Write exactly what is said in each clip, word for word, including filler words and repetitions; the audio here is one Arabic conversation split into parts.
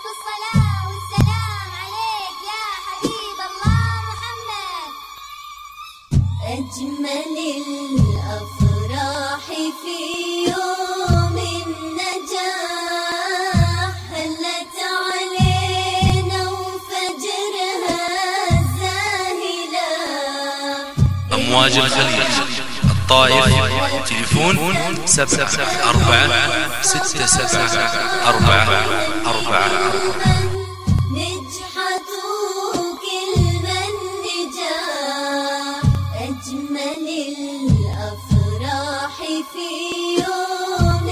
ألف الصلاة والسلام عليك يا حبيب الله محمد. أجمل الأفراح في يوم النجاح هلت علينا وفجرها الزاهلة. أمواج الخليج الطائف تليفون سبعة أربعة ستة سبعة أربعة أربعة. نجحت كل من نجاح أجمل الأفراح في يوم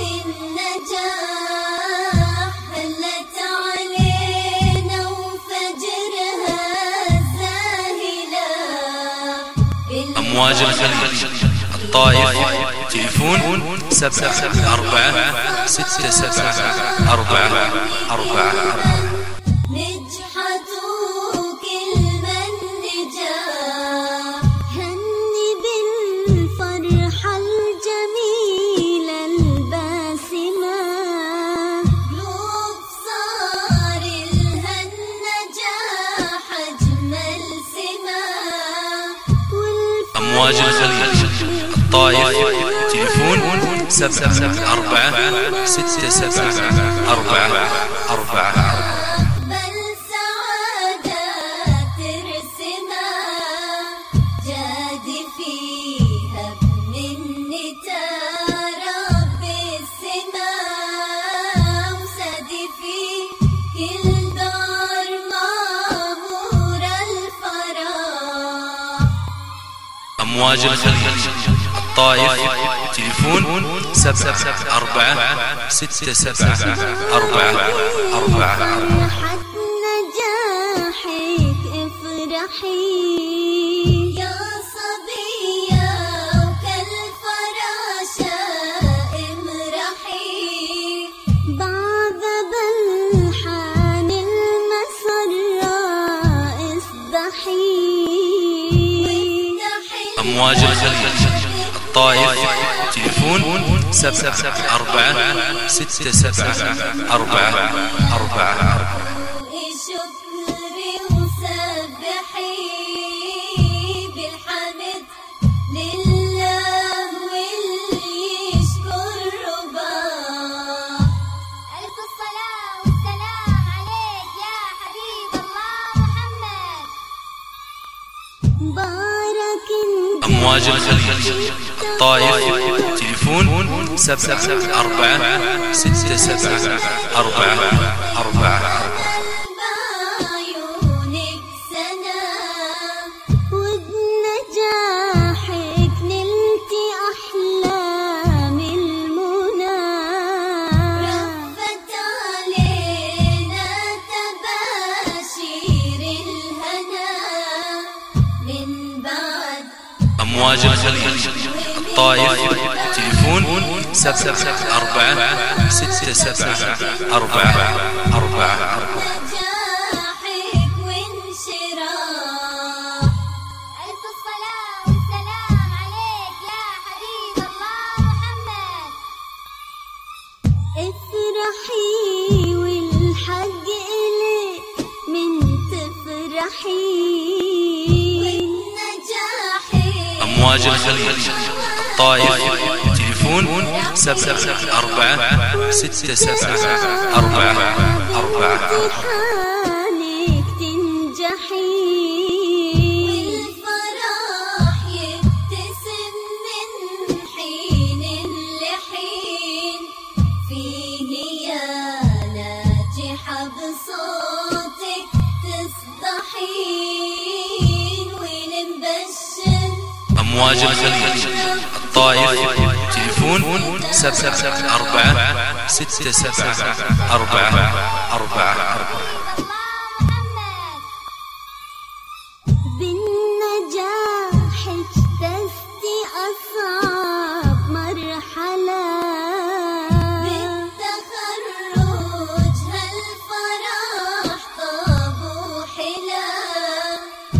النجاح هلت علينا وفجرها الزاهلة. أمواج الخليج الطائف تليفون سبعة أربعة ستة سبعة أربعة أربعة. نجحت كل من نجاح هني بالفرحة الجميلة الباسمة قلوب صار لها النجاح أجمل سمة. أمواج الخليج الطائف تليفون سبعة أربعة ستة سبعة أربعة أربعة. بل سعادة ترسمها جاد فيها بمنة رب السماء وساد في كل دار مامور الفرح. أمواج الخليج الطائف تليفون سبعة أربعة ستة سبعة أربعة أربعة. فرحة نجاحك افرحي يا صبية وكالفراشة امرحي بعد بلحان المسرة اصدحي. أمواج الخليج الطائف تليفون سبعة أربعة ستة سبعة أربعة أربعة. شكري وسبحي بالحمد لله واللي يشكر رباه. ألف الصلاة والسلام عليك يا حبيب الله محمد. بارك أمواج الخليج الطائف تليفون سبعة أربعة ستة سبعة أربعة أربعة. بعيونك سنا وبنجاحك نلت أحلام المنى رفت علينا تباشير الهنا من بعد. أمواج الخليج الطائف تليفون سبعة أربعة ستة سبعة أربعة أربعة. نجاحك وانشراح ألف الصلاة والسلام عليك يا حبيب الله محمد. افرحي والحق إليك من تفرحي ونجاحك. أمواج الخليج الطائف تليفون سبعة أربعة ستة سبعة أربعة أربعة. امتحانك تنجحي والفرح يبتسم من حين لحين فيه يا ناجحة بصوتك تصدحين ونبشر. أمواج الخليج الطائف تليفون سبعة أربعة ستة سبعة أربعة أربعة. بالنجاح اجتزت أصعب مرحلة بالتخرج هالفرح طاب وحلا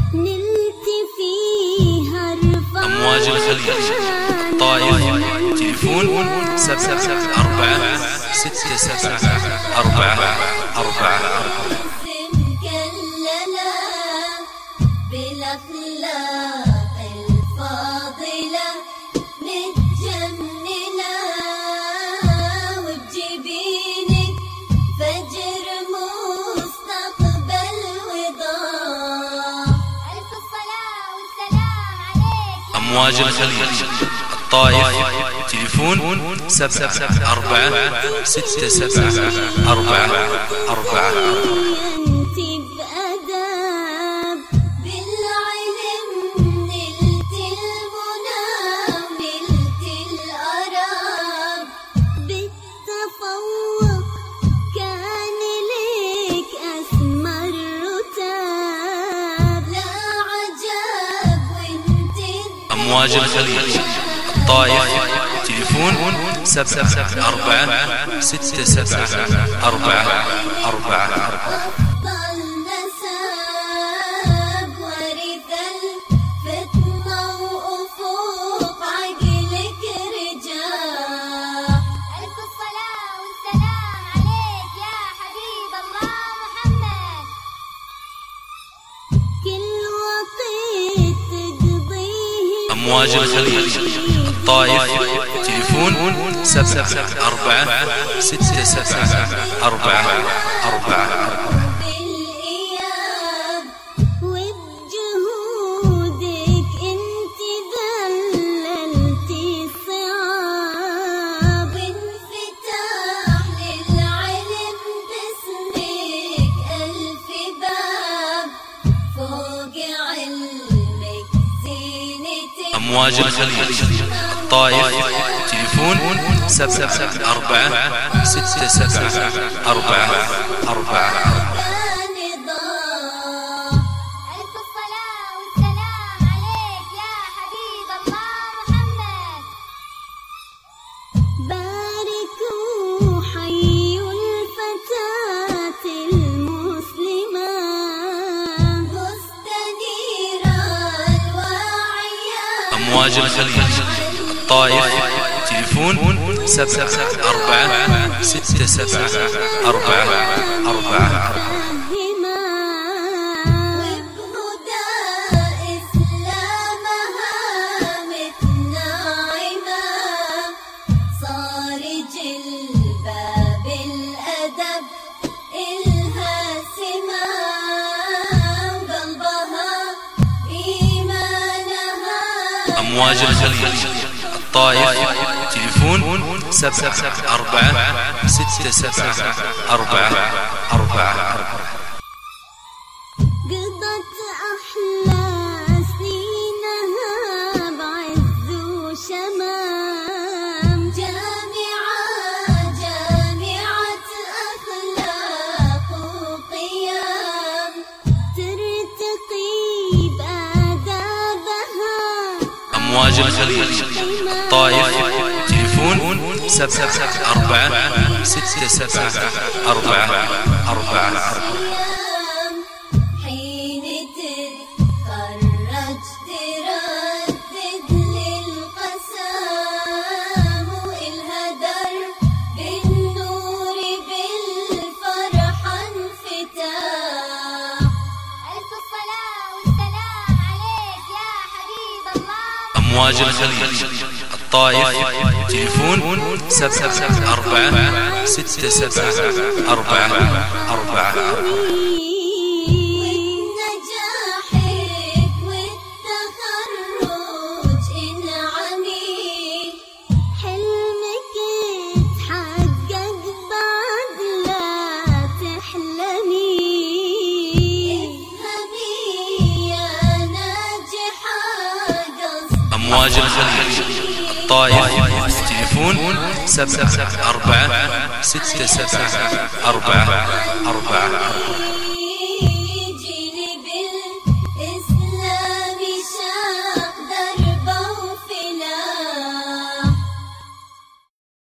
نلت فيها رفعة. أمواج الخليج الطائف تليفون سبعة أربعة ستة سبعة أربعة أربعة. مكللة بالأخلاق الفاضلة متجملة وبجبينك فجر مستقبل وضاء. ألف الصلاة والسلام عليك. أمواج الخليج الطائف تليفون سبعة أربعة ستة سبعة أربعة أربعة. انت بأداب بالعلم نلت المنى ونلت الأراب بالتفوق كان لك أسمى الرتاب لا عجب وانت أمواج الخليج الطائف تليفون سبعة أربعة ستة سبعة أربعة أربعة. أفضل نسب ورث الفتنة وأفوق عقلك رجاء. ألف الصلاة والسلام عليك يا حبيب الله محمد. كل وقت تقضيه أمواج الخليج الطائف تليفون سبعة أربعة ستة سبعة أربعة أربعة. بالإياب وبجهودك انت ذللتي الصعاب وانفتاح للعلم باسمك ألف باب فوق علمك زينتك. أمواج الخليج الطائف تليفون سبعة أربعة ستة سبعة أربعة أربعة. ألف الصلاة والسلام عليك يا حبيب الله محمد. باركوا حيوا الفتاة المسلمة مستنيرة الواعية. أمواج الخليج الطائف تليفون سبعة أربعة ستة سبعة أربعة أربعة. وبهدى إسلامها متناعمة صار جلباب الأدب إلها سمة وقلبها إيمانها. أمواج الخليج الطائف تليفون سبعة أربعة ستة سبعة أربعة أربعة. قضت أحلى سنينها بعز وشمام جامعة جامعة أخلاق وقيام ترتقي بآدابها. أمواج الخليج الطائف تليفون سبعة أربعة ستة سبعة أربعة أربعة. حين تتخرج تردد للقسام وإلها درب بالنور بالفرح انفتاح. ألف الصلاة والسلام عليك يا حبيب الله. أمواج الخليج الطائف تليفون سبعة أربعة ستة سبعة أربعة أربعة. ونجاحك والتخرج انعمي حلمك اتحقق بعد لا تحلمي. افهمي يا ناجحة قصد. أمواج الخليج الطائف تليفون سبعة أربعة ستة سبعة أربعة أربعة.